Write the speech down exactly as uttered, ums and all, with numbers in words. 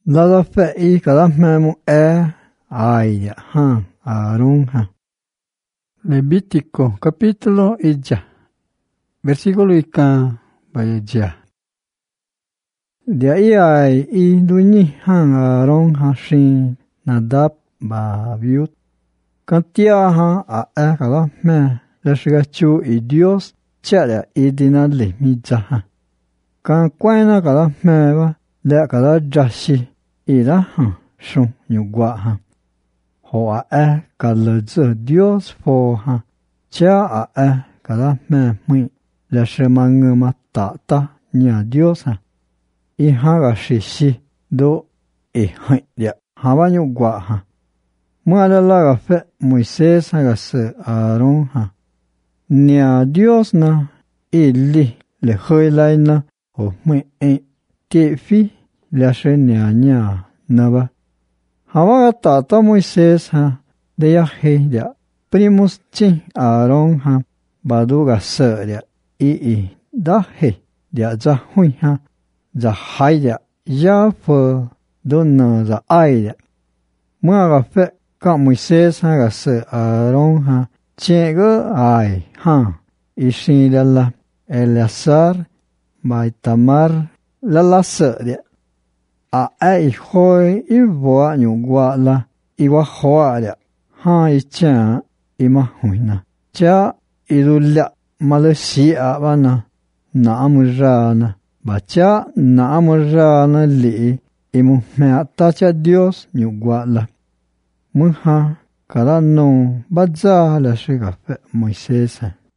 Nada fe y cada memo e aia ha Aarón ha. Levítico capítulo y ya. Versículo y ka vaya ya. De ahí hay y duñi han Aarón ha shin Nadab ba viut. Cantia ha a e cada me lesgachu y Dios chara y dinale mi jaha. Can cuena cada me va le cada jashi y da ha shun yugwa ha. Ho a e cada Dios fo ha. Cha a e cada me muy le shemang ma ta ta nya Dios ha. Y ha ga shi shi do e hai ya ha ba yugwa ha. Muala la ga fe Moisés ha ga se Aarón ha. Nya Dios na ili le hơi lai na o muy e te fi le she nya nya na ba. Hawa ta ta Moisés ha de ya he ya primus chi Aarón ha badu ga se ya i i da he ya za hui ha za hai ya ya fo do na za ai ya. Mua ga fe ka Moisés ha ga se Aarón ha che ge ai ha i shi la la Eleazar mai Tamar la la se ya. A ai hoi i voa nyu gwa la i wa hoa ya ha i cha i ma hui na cha i du la ma le si a ba na na amu ra na ba cha na amu ra na li i mu me ta cha Dios nyu gwa la mu ha kada no ba za la shi ga fe Moisés